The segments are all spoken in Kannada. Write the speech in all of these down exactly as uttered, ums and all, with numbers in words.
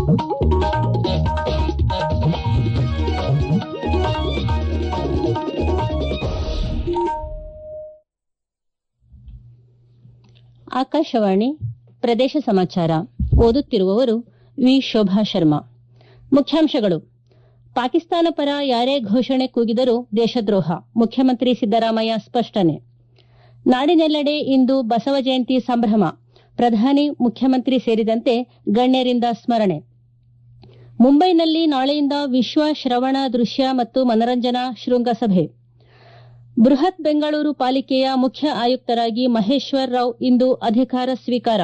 ಆಕಾಶವಾಣಿ ಪ್ರದೇಶ ಸಮಾಚಾರ ಓದುತ್ತಿರುವವರು ವಿ ಶೋಭಾ ಶರ್ಮಾ. ಮುಖ್ಯಾಂಶಗಳು: ಪಾಕಿಸ್ತಾನ ಪರ ಯಾರೇ ಘೋಷಣೆ ಕೂಗಿದರೂ ದೇಶದ್ರೋಹ, ಮುಖ್ಯಮಂತ್ರಿ ಸಿದ್ದರಾಮಯ್ಯ ಸ್ಪಷ್ಟನೆ. ನಾಡಿನೆಲ್ಲೆಡೆ ಇಂದು ಬಸವ ಜಯಂತಿ ಸಂಭ್ರಮ, ಪ್ರಧಾನಿ ಮುಖ್ಯಮಂತ್ರಿ ಸೇರಿದಂತೆ ಗಣ್ಯರಿಂದ ಸ್ಮರಣೆ. ಮುಂಬೈನಲ್ಲಿ ನಾಳೆಯಿಂದ ವಿಶ್ವ ಶ್ರವಣ ದೃಶ್ಯ ಮತ್ತು ಮನರಂಜನಾ ಶೃಂಗಸಭೆ. ಬೃಹತ್ ಬೆಂಗಳೂರು ಪಾಲಿಕೆಯ ಮುಖ್ಯ ಆಯುಕ್ತರಾಗಿ ಮಹೇಶ್ವರ್ ರಾವ್ ಇಂದು ಅಧಿಕಾರ ಸ್ವೀಕಾರ.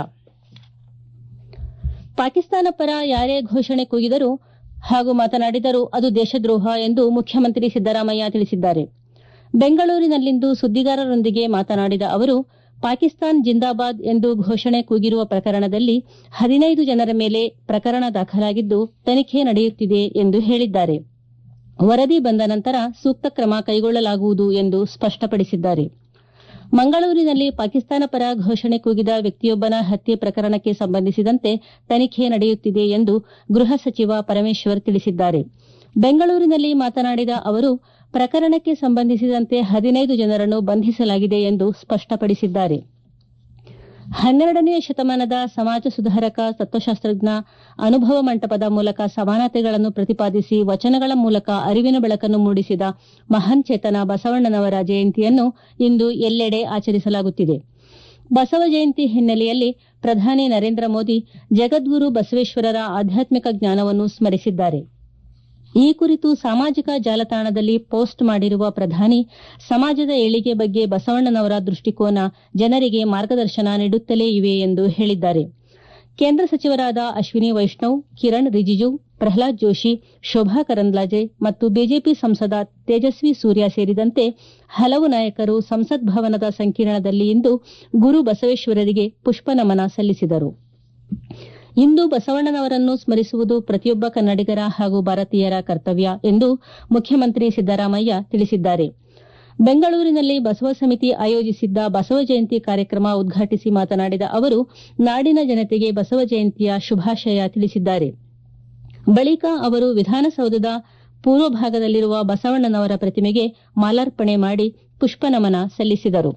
ಪಾಕಿಸ್ತಾನ ಪರ ಯಾರೇ ಘೋಷಣೆ ಕೂಗಿದರೂ ಹಾಗೂ ಮಾತನಾಡಿದರೂ ಅದು ದೇಶದ್ರೋಹ ಎಂದು ಮುಖ್ಯಮಂತ್ರಿ ಸಿದ್ದರಾಮಯ್ಯ ತಿಳಿಸಿದ್ದಾರೆ. ಬೆಂಗಳೂರಿನಲ್ಲಿಂದು ಸುದ್ದಿಗಾರರೊಂದಿಗೆ ಮಾತನಾಡಿದ ಅವರು, ಪಾಕಿಸ್ತಾನ್ ಜಿಂದಾಬಾದ್ ಎಂದು ಘೋಷಣೆ ಕೂಗಿರುವ ಪ್ರಕರಣದಲ್ಲಿ ಹದಿನೈದು ಜನರ ಮೇಲೆ ಪ್ರಕರಣ ದಾಖಲಾಗಿದ್ದು ತನಿಖೆ ನಡೆಯುತ್ತಿದೆ ಎಂದು ಹೇಳಿದ್ದಾರೆ. ವರದಿ ಬಂದ ನಂತರ ಸೂಕ್ತ ಕ್ರಮ ಕೈಗೊಳ್ಳಲಾಗುವುದು ಎಂದು ಸ್ಪಷ್ಟಪಡಿಸಿದ್ದಾರೆ. ಮಂಗಳೂರಿನಲ್ಲಿ ಪಾಕಿಸ್ತಾನ ಪರ ಘೋಷಣೆ ಕೂಗಿದ ವ್ಯಕ್ತಿಯೊಬ್ಬನ ಹತ್ಯೆ ಪ್ರಕರಣಕ್ಕೆ ಸಂಬಂಧಿಸಿದಂತೆ ತನಿಖೆ ನಡೆಯುತ್ತಿದೆ ಎಂದು ಗೃಹ ಸಚಿವ ಪರಮೇಶ್ವರ್ ತಿಳಿಸಿದ್ದಾರೆ. ಬೆಂಗಳೂರಿನಲ್ಲಿ ಮಾತನಾಡಿದ ಅವರು, ಪ್ರಕರಣಕ್ಕೆ ಸಂಬಂಧಿಸಿದಂತೆ ಹದಿನೈದು ಜನರನ್ನು ಬಂಧಿಸಲಾಗಿದೆ ಎಂದು ಸ್ಪಷ್ಟಪಡಿಸಿದ್ದಾರೆ. ಹನ್ನೆರಡನೇ ಶತಮಾನದ ಸಮಾಜ ಸುಧಾರಕ ತತ್ವಶಾಸ್ತ್ರಜ್ಞ ಅನುಭವ ಮಂಟಪದ ಮೂಲಕ ಸಮಾನತೆಗಳನ್ನು ಪ್ರತಿಪಾದಿಸಿ ವಚನಗಳ ಮೂಲಕ ಅರಿವಿನ ಬೆಳಕನ್ನು ಮೂಡಿಸಿದ ಮಹಾನ್ ಚೇತನ ಬಸವಣ್ಣನವರ ಜಯಂತಿಯನ್ನು ಇಂದು ಎಲ್ಲೆಡೆ ಆಚರಿಸಲಾಗುತ್ತಿದೆ. ಬಸವ ಜಯಂತಿ ಹಿನ್ನೆಲೆಯಲ್ಲಿ ಪ್ರಧಾನಿ ನರೇಂದ್ರ ಮೋದಿ ಜಗದ್ಗುರು ಬಸವೇಶ್ವರರ ಆಧ್ಯಾತ್ಮಿಕ ಜ್ಞಾನವನ್ನು ಸ್ಮರಿಸಿದ್ದಾರೆ. ಈ ಕುರಿತು ಸಾಮಾಜಿಕ ಜಾಲತಾಣದಲ್ಲಿ ಪೋಸ್ಟ್ ಮಾಡಿರುವ ಪ್ರಧಾನಿ, ಸಮಾಜದ ಏಳಿಗೆ ಬಗ್ಗೆ ಬಸವಣ್ಣನವರ ದೃಷ್ಟಿಕೋನ ಜನರಿಗೆ ಮಾರ್ಗದರ್ಶನ ನೀಡುತ್ತಲೇ ಇವೆ ಎಂದು ಹೇಳಿದ್ದಾರೆ. ಕೇಂದ್ರ ಸಚಿವರಾದ ಅಶ್ವಿನಿ ವೈಷ್ಣವ್, ಕಿರಣ್ ರಿಜಿಜು, ಪ್ರಹ್ಲಾದ್ ಜೋಶಿ, ಶೋಭಾ ಕರಂದ್ಲಾಜೆ ಮತ್ತು ಬಿಜೆಪಿ ಸಂಸದ ತೇಜಸ್ವಿ ಸೂರ್ಯ ಸೇರಿದಂತೆ ಹಲವು ನಾಯಕರು ಸಂಸತ್ ಭವನದ ಸಂಕೀರ್ಣದಲ್ಲಿ ಇಂದು ಗುರು ಬಸವೇಶ್ವರರಿಗೆ ಪುಷ್ಪನಮನ ಸಲ್ಲಿಸಿದರು. ಇಂದು ಬಸವಣ್ಣನವರನ್ನು ಸ್ಮರಿಸುವುದು ಪ್ರತಿಯೊಬ್ಬ ಕನ್ನಡಿಗರ ಹಾಗೂ ಭಾರತೀಯರ ಕರ್ತವ್ಯ ಎಂದು ಮುಖ್ಯಮಂತ್ರಿ ಸಿದ್ದರಾಮಯ್ಯ ತಿಳಿಸಿದ್ದಾರೆ. ಬೆಂಗಳೂರಿನಲ್ಲಿ ಬಸವ ಸಮಿತಿ ಆಯೋಜಿಸಿದ್ದ ಬಸವ ಜಯಂತಿ ಕಾರ್ಯಕ್ರಮ ಉದ್ಘಾಟಿಸಿ ಮಾತನಾಡಿದ ಅವರು, ನಾಡಿನ ಜನತೆಗೆ ಬಸವ ಜಯಂತಿಯ ಶುಭಾಶಯ ತಿಳಿಸಿದ್ದಾರೆ. ಬಳಿಕ ಅವರು ವಿಧಾನಸೌಧದ ಪೂರ್ವ ಭಾಗದಲ್ಲಿರುವ ಬಸವಣ್ಣನವರ ಪ್ರತಿಮೆಗೆ ಮಾಲಾರ್ಪಣೆ ಮಾಡಿ ಪುಷ್ಪನಮನ ಸಲ್ಲಿಸಿದರು.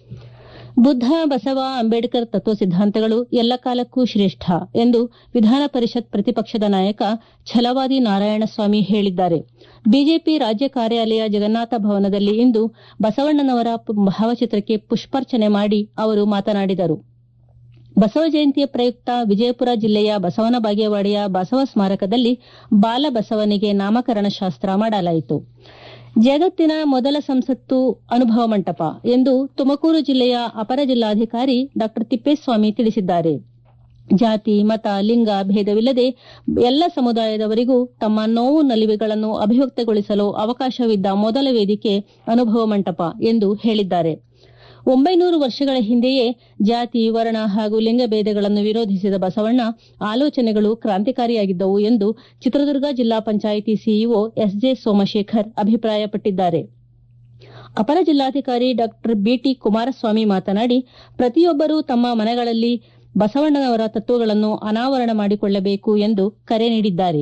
ಬುದ್ಧ, ಬಸವ, ಅಂಬೇಡ್ಕರ್ ತತ್ವ ಸಿದ್ಧಾಂತಗಳು ಎಲ್ಲ ಕಾಲಕ್ಕೂ ಶ್ರೇಷ್ಠ ಎಂದು ವಿಧಾನ ಪರಿಷತ್ ಪ್ರತಿಪಕ್ಷದ ನಾಯಕ ಛಲವಾದಿ ನಾರಾಯಣಸ್ವಾಮಿ ಹೇಳಿದ್ದಾರೆ. ಬಿಜೆಪಿ ರಾಜ್ಯ ಕಾರ್ಯಾಲಯ ಜಗನ್ನಾಥ ಭವನದಲ್ಲಿ ಇಂದು ಬಸವಣ್ಣನವರ ಭಾವಚಿತ್ರಕ್ಕೆ ಪುಷ್ಪಾರ್ಚನೆ ಮಾಡಿ ಅವರು ಮಾತನಾಡಿದರು. ಬಸವ ಜಯಂತಿಯ ಪ್ರಯುಕ್ತ ವಿಜಯಪುರ ಜಿಲ್ಲೆಯ ಬಸವನ ಬಾಗೇವಾಡಿಯ ಬಸವ ಸ್ಮಾರಕದಲ್ಲಿ ಬಾಲ ಬಸವನಿಗೆ ನಾಮಕರಣ ಶಾಸ್ತ್ರ ಮಾಡಲಾಯಿತು. ಜಗತ್ತಿನ ಮೊದಲ ಸಂಸತ್ತು ಅನುಭವ ಮಂಟಪ ಎಂದು ತುಮಕೂರು ಜಿಲ್ಲೆಯ ಅಪರ ಜಿಲ್ಲಾಧಿಕಾರಿ ಡಾ ತಿಪ್ಪೇಸ್ವಾಮಿ ತಿಳಿಸಿದ್ದಾರೆ. ಜಾತಿ, ಮತ, ಲಿಂಗ ಭೇದವಿಲ್ಲದೆ ಎಲ್ಲ ಸಮುದಾಯದವರಿಗೂ ತಮ್ಮ ನೋವು ನಲಿವುಗಳನ್ನು ಅಭಿವ್ಯಕ್ತಗೊಳಿಸಲು ಅವಕಾಶವಿದ್ದ ಮೊದಲ ವೇದಿಕೆ ಅನುಭವ ಮಂಟಪ ಎಂದು ಹೇಳಿದ್ದಾರೆ. ಒಂಬೈನೂರು ವರ್ಷಗಳ ಹಿಂದೆಯೇ ಜಾತಿ, ವರ್ಣ ಹಾಗೂ ಲಿಂಗಭೇದಗಳನ್ನು ವಿರೋಧಿಸಿದ ಬಸವಣ್ಣ ಆಲೋಚನೆಗಳು ಕ್ರಾಂತಿಕಾರಿಯಾಗಿದ್ದವು ಎಂದು ಚಿತ್ರದುರ್ಗ ಜಿಲ್ಲಾ ಪಂಚಾಯಿತಿ ಸಿಇಒ ಎಸ್ಜೆ ಸೋಮಶೇಖರ್ ಅಭಿಪ್ರಾಯಪಟ್ಟಿದ್ದಾರೆ. ಅಪರ ಜಿಲ್ಲಾಧಿಕಾರಿ ಡಾ ಬಿಟಿ ಕುಮಾರಸ್ವಾಮಿ ಮಾತನಾಡಿ, ಪ್ರತಿಯೊಬ್ಬರೂ ತಮ್ಮ ಮನೆಗಳಲ್ಲಿ ಬಸವಣ್ಣನವರ ತತ್ವಗಳನ್ನು ಅನಾವರಣ ಮಾಡಿಕೊಳ್ಳಬೇಕು ಎಂದು ಕರೆ ನೀಡಿದ್ದಾರೆ.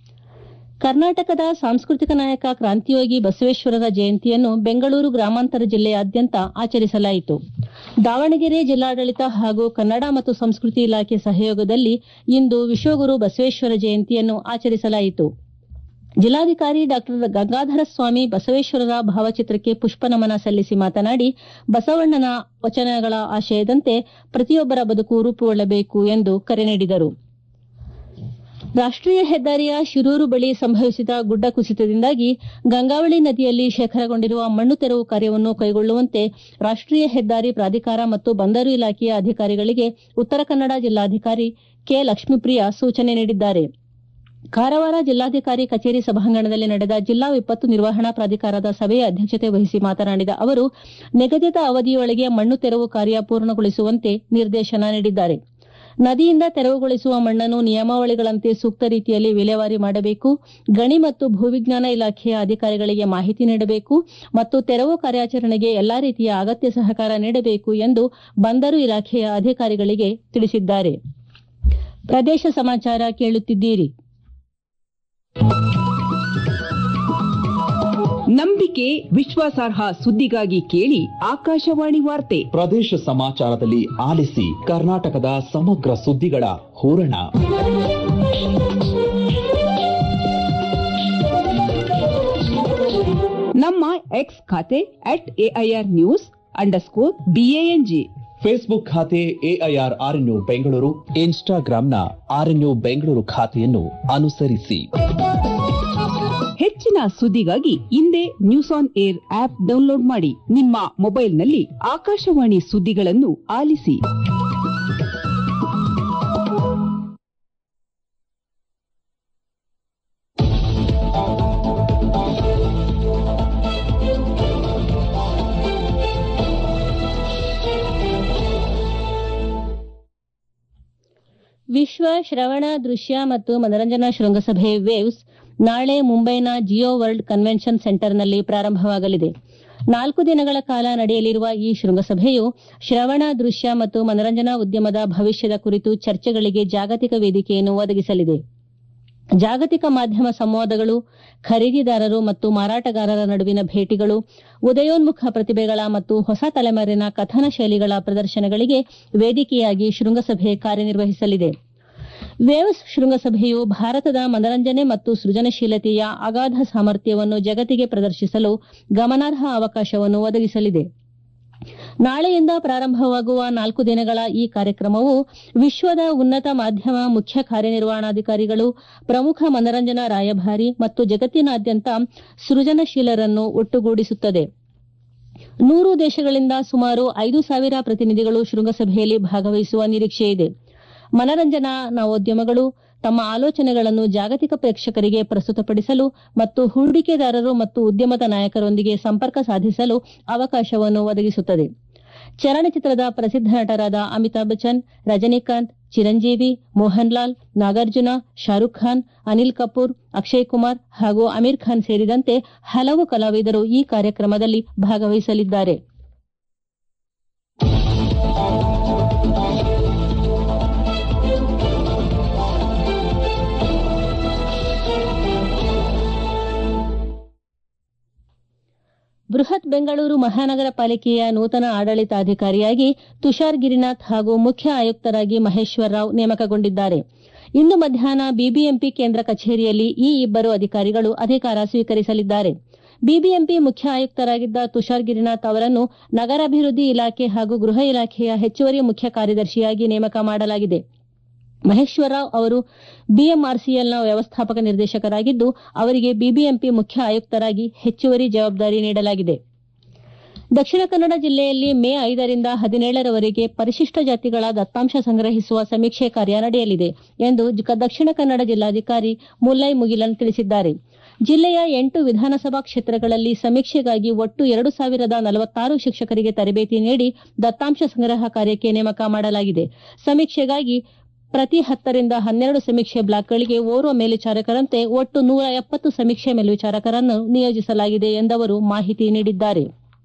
ಕರ್ನಾಟಕದ ಸಾಂಸ್ಕೃತಿಕ ನಾಯಕ ಕ್ರಾಂತಿಯೋಗಿ ಬಸವೇಶ್ವರರ ಜಯಂತಿಯನ್ನು ಬೆಂಗಳೂರು ಗ್ರಾಮಾಂತರ ಜಿಲ್ಲೆಯಾದ್ಯಂತ ಆಚರಿಸಲಾಯಿತು. ದಾವಣಗೆರೆ ಜಿಲ್ಲಾಡಳಿತ ಹಾಗೂ ಕನ್ನಡ ಮತ್ತು ಸಂಸ್ಕೃತಿ ಇಲಾಖೆ ಸಹಯೋಗದಲ್ಲಿ ಇಂದು ವಿಶ್ವಗುರು ಬಸವೇಶ್ವರ ಜಯಂತಿಯನ್ನು ಆಚರಿಸಲಾಯಿತು. ಜಿಲ್ಲಾಧಿಕಾರಿ ಡಾ ಗಂಗಾಧರ ಸ್ವಾಮಿ ಬಸವೇಶ್ವರರ ಭಾವಚಿತ್ರಕ್ಕೆ ಪುಷ್ಪನಮನ ಸಲ್ಲಿಸಿ ಮಾತನಾಡಿ, ಬಸವಣ್ಣನ ವಚನಗಳ ಆಶಯದಂತೆ ಪ್ರತಿಯೊಬ್ಬರ ಬದುಕು ರೂಪುಗೊಳ್ಳಬೇಕು ಎಂದು ಕರೆ ನೀಡಿದರು. ರಾಷ್ಟೀಯ ಹೆದ್ದಾರಿಯ ಶಿರೂರು ಬಳಿ ಸಂಭವಿಸಿದ ಗುಡ್ಡ ಕುಸಿತದಿಂದಾಗಿ ಗಂಗಾವಳಿ ನದಿಯಲ್ಲಿ ಶೇಖರಗೊಂಡಿರುವ ಮಣ್ಣು ತೆರವು ಕಾರ್ಯವನ್ನು ಕೈಗೊಳ್ಳುವಂತೆ ರಾಷ್ಟೀಯ ಹೆದ್ದಾರಿ ಪ್ರಾಧಿಕಾರ ಮತ್ತು ಬಂದರು ಇಲಾಖೆಯ ಅಧಿಕಾರಿಗಳಿಗೆ ಉತ್ತರ ಕನ್ನಡ ಜಿಲ್ಲಾಧಿಕಾರಿ ಕೆ ಲಕ್ಷ್ಮೀಪ್ರಿಯಾ ಸೂಚನೆ ನೀಡಿದ್ದಾರೆ. ಕಾರವಾರ ಜಿಲ್ಲಾಧಿಕಾರಿ ಕಚೇರಿ ಸಭಾಂಗಣದಲ್ಲಿ ನಡೆದ ಜಿಲ್ಲಾ ವಿಪತ್ತು ನಿರ್ವಹಣಾ ಪ್ರಾಧಿಕಾರದ ಸಭೆಯ ಅಧ್ಯಕ್ಷತೆ ವಹಿಸಿ ಮಾತನಾಡಿದ ಅವರು, ನಿಗದಿತ ಅವಧಿಯೊಳಗೆ ಮಣ್ಣು ತೆರವು ಕಾರ್ಯ ಪೂರ್ಣಗೊಳಿಸುವಂತೆ ನಿರ್ದೇಶನ ನೀಡಿದ್ದಾರೆ. ನದಿಯಿಂದ ತೆರವುಗೊಳಿಸುವ ಮಣ್ಣನ್ನು ನಿಯಮಾವಳಿಗಳಂತೆ ಸೂಕ್ತ ರೀತಿಯಲ್ಲಿ ವಿಲೇವಾರಿ ಮಾಡಬೇಕು, ಗಣಿ ಮತ್ತು ಭೂವಿಜ್ಞಾನ ಇಲಾಖೆಯ ಅಧಿಕಾರಿಗಳಿಗೆ ಮಾಹಿತಿ ನೀಡಬೇಕು ಮತ್ತು ತೆರವು ಕಾರ್ಯಾಚರಣೆಗೆ ಎಲ್ಲಾ ರೀತಿಯ ಅಗತ್ಯ ಸಹಕಾರ ನೀಡಬೇಕು ಎಂದು ಬಂದರು ಇಲಾಖೆಯ ಅಧಿಕಾರಿಗಳಿಗೆ ತಿಳಿಸಿದ್ದಾರೆ. ಪ್ರದೇಶ ಸಮಾಚಾರ ಕೇಳುತ್ತಿದ್ದೀರಿ. ನಂಬಿಕೆ ವಿಶ್ವಾಸಾರ್ಹ ಸುದ್ದಿಗಾಗಿ ಕೇಳಿ ಆಕಾಶವಾಣಿ ವಾರ್ತೆ. ಪ್ರದೇಶ ಸಮಾಚಾರದಲ್ಲಿ ಆಲಿಸಿ ಕರ್ನಾಟಕದ ಸಮಗ್ರ ಸುದ್ದಿಗಳ ಹೂರಣ. ನಮ್ಮ ಎಕ್ಸ್ ಖಾತೆ at AIR news underscore BANG, Facebook ಖಾತೆ ಎಐಆರ್ ಆರ್ಎನ್ಯು ಬೆಂಗಳೂರು, ಇನ್ಸ್ಟಾಗ್ರಾಂನ ಆರ್ಎನ್ಯು ಬೆಂಗಳೂರು ಖಾತೆಯನ್ನು ಅನುಸರಿಸಿ. ಹೆಚ್ಚಿನ ಸುದ್ದಿಗಾಗಿ ಹಿಂದೆ news on air app download ಮಾಡಿ. ನಿಮ್ಮ ಮೊಬೈಲ್ನಲ್ಲಿ ಆಕಾಶವಾಣಿ ಸುದ್ದಿಗಳನ್ನು ಆಲಿಸಿ. ವಿಶ್ವ ಶ್ರವಣ ದೃಶ್ಯ ಮತ್ತು ಮನರಂಜನಾ ಶೃಂಗಸಭೆ ವೇವ್ಸ್ ನಾಳೆ ಮುಂಬೈನ ಜಿಯೋ ವರ್ಲ್ಡ್ ಕನ್ವೆನ್ಷನ್ ಸೆಂಟರ್ನಲ್ಲಿ ಪ್ರಾರಂಭವಾಗಲಿದೆ. ನಾಲ್ಕು ದಿನಗಳ ಕಾಲ ನಡೆಯಲಿರುವ ಈ ಶೃಂಗಸಭೆಯು ಶ್ರವಣ ದೃಶ್ಯ ಮತ್ತು ಮನರಂಜನಾ ಉದ್ಯಮದ ಭವಿಷ್ಯದ ಕುರಿತು ಚರ್ಚೆಗಳಿಗೆ ಜಾಗತಿಕ ವೇದಿಕೆಯನ್ನು ಒದಗಿಸಲಿದೆ. ಜಾಗತಿಕ ಮಾಧ್ಯಮ ಸಂವಾದಗಳು, ಖರೀದಿದಾರರು ಮತ್ತು ಮಾರಾಟಗಾರರ ನಡುವಿನ ಭೇಟಿಗಳು, ಉದಯೋನ್ಮುಖ ಪ್ರತಿಭೆಗಳ ಮತ್ತು ಹೊಸ ತಲೆಮಾರಿನ ಕಥನ ಶೈಲಿಗಳ ಪ್ರದರ್ಶನಗಳಿಗೆ ವೇದಿಕೆಯಾಗಿ ಶೃಂಗಸಭೆ ಕಾರ್ಯನಿರ್ವಹಿಸಲಿದೆ. ವೇವ್ಸ್ ಶೃಂಗಸಭೆಯು ಭಾರತದ ಮನರಂಜನೆ ಮತ್ತು ಸೃಜನಶೀಲತೆಯ ಅಗಾಧ ಸಾಮರ್ಥ್ಯವನ್ನು ಜಗತ್ತಿಗೆ ಪ್ರದರ್ಶಿಸಲು ಗಮನಾರ್ಹ ಅವಕಾಶವನ್ನು ಒದಗಿಸಲಿದೆ. ನಾಳೆಯಿಂದ ಪ್ರಾರಂಭವಾಗುವ ನಾಲ್ಕು ದಿನಗಳ ಈ ಕಾರ್ಯಕ್ರಮವು ವಿಶ್ವದ ಉನ್ನತ ಮಾಧ್ಯಮ ಮುಖ್ಯ ಕಾರ್ಯನಿರ್ವಹಣಾಧಿಕಾರಿಗಳು, ಪ್ರಮುಖ ಮನರಂಜನಾ ರಾಯಭಾರಿ ಮತ್ತು ಜಗತ್ತಿನಾದ್ಯಂತ ಸೃಜನಶೀಲರನ್ನು ಒಟ್ಟುಗೂಡಿಸುತ್ತದೆ. ನೂರು ದೇಶಗಳಿಂದ ಸುಮಾರು ಐದು ಸಾವಿರ ಪ್ರತಿನಿಧಿಗಳು ಶೃಂಗಸಭೆಯಲ್ಲಿ ಭಾಗವಹಿಸುವ ನಿರೀಕ್ಷೆಯಿದೆ. ಮನರಂಜನಾ ನವೋದ್ಯಮಗಳು ತಮ್ಮ ಆಲೋಚನೆಗಳನ್ನು ಜಾಗತಿಕ ಪ್ರೇಕ್ಷಕರಿಗೆ ಪ್ರಸ್ತುತಪಡಿಸಲು ಮತ್ತು ಹೂಡಿಕೆದಾರರು ಮತ್ತು ಉದ್ಯಮದ ನಾಯಕರೊಂದಿಗೆ ಸಂಪರ್ಕ ಸಾಧಿಸಲು ಅವಕಾಶವನ್ನು ಒದಗಿಸುತ್ತದೆ. ಚಲನಚಿತ್ರದ ಪ್ರಸಿದ್ಧ ನಟರಾದ ಅಮಿತಾಬ್ ಬಚ್ಚನ್, ರಜನಿಕಾಂತ್, ಚಿರಂಜೀವಿ, ಮೋಹನ್ ಲಾಲ್, ನಾಗಾರ್ಜುನ, ಶಾರುಖ್ ಖಾನ್, ಅನಿಲ್ ಕಪೂರ್, ಅಕ್ಷಯ್ ಕುಮಾರ್ ಹಾಗೂ ಅಮೀರ್ ಖಾನ್ ಸೇರಿದಂತೆ ಹಲವು ಕಲಾವಿದರು ಈ ಕಾರ್ಯಕ್ರಮದಲ್ಲಿ ಭಾಗವಹಿಸಲಿದ್ದಾರೆ. ಬೃಹತ್ ಬೆಂಗಳೂರು ಮಹಾನಗರ ಪಾಲಿಕೆಯ ನೂತನ ಆಡಳಿತಾಧಿಕಾರಿಯಾಗಿ ತುಷಾರ್ ಗಿರಿನಾಥ್ ಹಾಗೂ ಮುಖ್ಯ ಆಯುಕ್ತರಾಗಿ ಮಹೇಶ್ವರ್ ರಾವ್ ನೇಮಕಗೊಂಡಿದ್ದಾರೆ. ಇಂದು ಮಧ್ಯಾಹ್ನ ಬಿಬಿಎಂಪಿ ಕೇಂದ್ರ ಕಚೇರಿಯಲ್ಲಿ ಈ ಇಬ್ಬರು ಅಧಿಕಾರಿಗಳು ಅಧಿಕಾರ ಸ್ವೀಕರಿಸಲಿದ್ದಾರೆ. ಬಿಬಿಎಂಪಿ ಮುಖ್ಯ ಆಯುಕ್ತರಾಗಿದ್ದ ತುಷಾರ್ ಗಿರಿನಾಥ್ ಅವರನ್ನು ನಗರಾಭಿವೃದ್ಧಿ ಇಲಾಖೆ ಹಾಗೂ ಗೃಹ ಇಲಾಖೆಯ ಹೆಚ್ಚುವರಿ ಮುಖ್ಯ ಕಾರ್ಯದರ್ಶಿಯಾಗಿ ನೇಮಕ ಮಾಡಲಾಗಿದೆ. ಮಹೇಶ್ವರ್ ರಾವ್ ಅವರು ಬಿಎಂಆರ್ಸಿಎಲ್ನ ವ್ಯವಸ್ಥಾಪಕ ನಿರ್ದೇಶಕರಾಗಿದ್ದು, ಅವರಿಗೆ ಬಿಬಿಎಂಪಿ ಮುಖ್ಯ ಆಯುಕ್ತರಾಗಿ ಹೆಚ್ಚುವರಿ ಜವಾಬ್ದಾರಿ ನೀಡಲಾಗಿದೆ. ದಕ್ಷಿಣ ಕನ್ನಡ ಜಿಲ್ಲೆಯಲ್ಲಿ ಮೇ ಐದರಿಂದ ಹದಿನೇಳರವರೆಗೆ ಪರಿಶಿಷ್ಟ ಜಾತಿಗಳ ದತ್ತಾಂಶ ಸಂಗ್ರಹಿಸುವ ಸಮೀಕ್ಷೆ ಕಾರ್ಯ ನಡೆಯಲಿದೆ ಎಂದು ದಕ್ಷಿಣ ಕನ್ನಡ ಜಿಲ್ಲಾಧಿಕಾರಿ ಮುಲ್ಲೈ ಮುಗಿಲನ್ ತಿಳಿಸಿದ್ದಾರೆ. ಜಿಲ್ಲೆಯ ಎಂಟು ವಿಧಾನಸಭಾ ಕ್ಷೇತ್ರಗಳಲ್ಲಿ ಸಮೀಕ್ಷೆಗಾಗಿ ಒಟ್ಟು ಎರಡು ಸಾವಿರದ ನಲವತ್ತಾರು ಶಿಕ್ಷಕರಿಗೆ ತರಬೇತಿ ನೀಡಿ ದತ್ತಾಂಶ ಸಂಗ್ರಹ ಕಾರ್ಯಕ್ಕೆ ನೇಮಕ ಮಾಡಲಾಗಿದೆ. ಸಮೀಕ್ಷೆಗಾಗಿ ಪ್ರತಿ ಹತ್ತರಿಂದ ಹನ್ನೆರಡು ಸಮೀಕ್ಷೆ ಬ್ಲಾಕ್ಗಳಿಗೆ ಓರ್ವ ಮೇಲ್ವಿಚಾರಕರಂತೆ ಒಟ್ಟು ನೂರ ಎಪ್ಪತ್ತು ಸಮೀಕ್ಷೆ ಮೇಲ್ವಿಚಾರಕರನ್ನು ನಿಯೋಜಿಸಲಾಗಿದೆ ಎಂದವರು ಮಾಹಿತಿ ನೀಡಿದ್ದಾರೆ.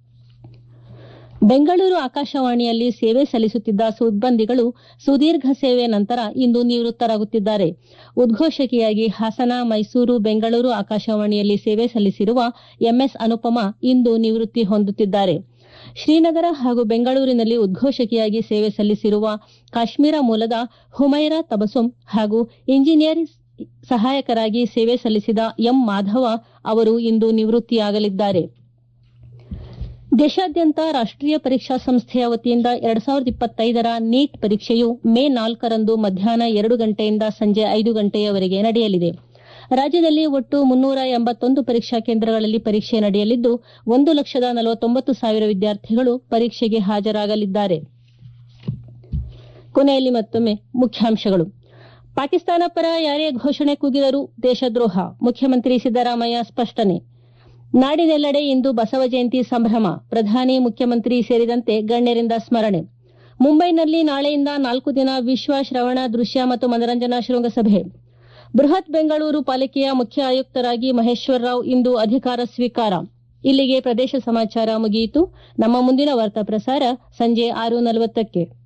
ಬೆಂಗಳೂರು ಆಕಾಶವಾಣಿಯಲ್ಲಿ ಸೇವೆ ಸಲ್ಲಿಸುತ್ತಿದ್ದ ಸಿಬ್ಬಂದಿಗಳು ಸುದೀರ್ಘ ಸೇವೆ ನಂತರ ಇಂದು ನಿವೃತ್ತರಾಗುತ್ತಿದ್ದಾರೆ. ಉದ್ಘೋಷಕಿಯಾಗಿ ಹಾಸನ, ಮೈಸೂರು, ಬೆಂಗಳೂರು ಆಕಾಶವಾಣಿಯಲ್ಲಿ ಸೇವೆ ಸಲ್ಲಿಸಿರುವ ಎಂಎಸ್ ಅನುಪಮಾ ಇಂದು ನಿವೃತ್ತಿ ಹೊಂದುತ್ತಿದ್ದಾರೆ. ಶ್ರೀನಗರ ಹಾಗೂ ಬೆಂಗಳೂರಿನಲ್ಲಿ ಉದ್ಘೋಷಕಿಯಾಗಿ ಸೇವೆ ಸಲ್ಲಿಸಿರುವ ಕಾಶ್ಮೀರ ಮೂಲದ ಹುಮೈರಾ ತಬಸುಮ್ ಹಾಗೂ ಇಂಜಿನಿಯರಿಂಗ್ ಸಹಾಯಕರಾಗಿ ಸೇವೆ ಸಲ್ಲಿಸಿದ ಎಂ ಮಾಧವ ಅವರು ಇಂದು ನಿವೃತ್ತಿಯಾಗಲಿದ್ದಾರೆ. ದೇಶಾದ್ಯಂತ ರಾಷ್ಟೀಯ ಪರೀಕ್ಷಾ ಸಂಸ್ಥೆಯ ವತಿಯಿಂದ ಎರಡ್ ಸಾವಿರದ ಇಪ್ಪತ್ತೈದರ ನೀಟ್ ಪರೀಕ್ಷೆಯು ಮೇ ನಾಲ್ಕರಂದು ಮಧ್ಯಾಹ್ನ ಎರಡು ಗಂಟೆಯಿಂದ ಸಂಜೆ ಐದು ಗಂಟೆಯವರೆಗೆ ನಡೆಯಲಿದೆ. ರಾಜ್ಯದಲ್ಲಿ ಒಟ್ಟು ಮುನ್ನೂರ ಎಂಬತ್ತೊಂದು ಪರೀಕ್ಷಾ ಕೇಂದ್ರಗಳಲ್ಲಿ ಪರೀಕ್ಷೆ ನಡೆಯಲಿದ್ದು, ಒಂದು ಲಕ್ಷದ ನಲವತ್ತೊಂಬತ್ತು ಸಾವಿರ ವಿದ್ಯಾರ್ಥಿಗಳು ಪರೀಕ್ಷೆಗೆ ಹಾಜರಾಗಲಿದ್ದಾರೆ. ಕೊನೆಯಲ್ಲಿ ಮತ್ತೊಮ್ಮೆ ಮುಖ್ಯಾಂಶಗಳು. ಪಾಕಿಸ್ತಾನ ಪರ ಯಾರೇ ಘೋಷಣೆ ಕೂಗಿದರೂ ದೇಶದ್ರೋಹ, ಮುಖ್ಯಮಂತ್ರಿ ಸಿದ್ದರಾಮಯ್ಯ ಸ್ಪಷ್ಟನೆ. ನಾಡಿನೆಲ್ಲೆಡೆ ಇಂದು ಬಸವ ಜಯಂತಿ ಸಂಭ್ರಮ, ಪ್ರಧಾನಿ, ಮುಖ್ಯಮಂತ್ರಿ ಸೇರಿದಂತೆ ಗಣ್ಯರಿಂದ ಸ್ಮರಣೆ. ಮುಂಬೈನಲ್ಲಿ ನಾಳೆಯಿಂದ ನಾಲ್ಕು ದಿನ ವಿಶ್ವ ಶ್ರವಣ ದೃಶ್ಯ ಮತ್ತು ಮನರಂಜನಾ ಶೃಂಗಸಭೆ. ಬೃಹತ್ ಬೆಂಗಳೂರು ಪಾಲಿಕೆಯ ಮುಖ್ಯ ಆಯುಕ್ತರಾಗಿ ಮಹೇಶ್ವರ್ ರಾವ್ ಇಂದು ಅಧಿಕಾರ ಸ್ವೀಕಾರ. ಇಲ್ಲಿಗೆ ಪ್ರದೇಶ ಸಮಾಚಾರ ಮುಗಿಯಿತು. ನಮ್ಮ ಮುಂದಿನ ವಾರ್ತಾ ಪ್ರಸಾರ ಸಂಜೆ ಆರು ನಲವತ್ತಕ್ಕೆ.